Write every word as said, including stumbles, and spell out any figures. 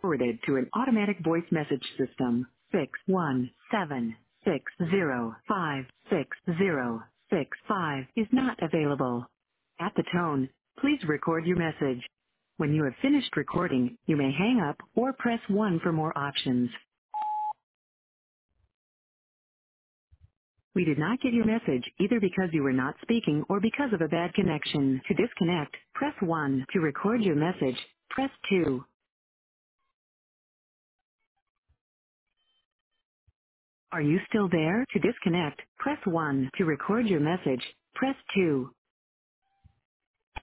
Forwarded to an automatic voice message system. six one seven six zero five six zero six five is not available. At the tone, please record your message. When you have finished recording, you may hang up or press one for more options. We did not get your message either because you were not speaking or because of a bad connection. To disconnect, press one. To record your message, press two. Are you still there? To disconnect, press one. To record your message, press two.